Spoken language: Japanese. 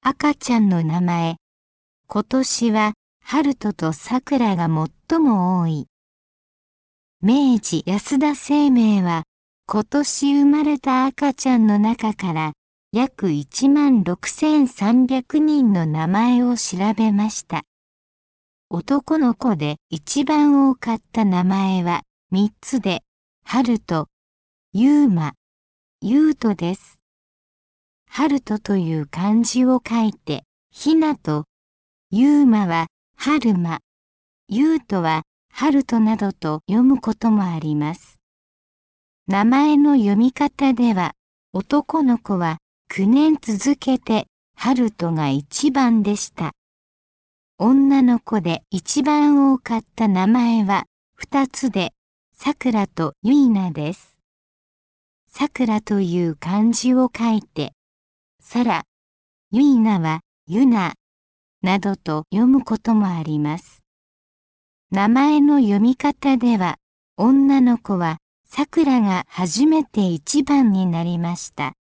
赤ちゃんの名前。今年は春人とさくらが最も多い。明治安田生命は今年生まれた赤ちゃんの中から約16,300人の名前を調べました。男の子で一番多かった名前は3つで、春人、ゆうま、ゆうとです。春人という漢字を書いて、ひなと、ゆうまは春馬、ゆうとは春人などと読むこともあります。名前の読み方では、男の子は9年続けて春人が一番でした。女の子で一番多かった名前は2つで、さくらとゆいなです。さくらという漢字を書いて、さら、ゆいなはゆな、などと読むこともあります。名前の読み方では、女の子はさくらが初めて一番になりました。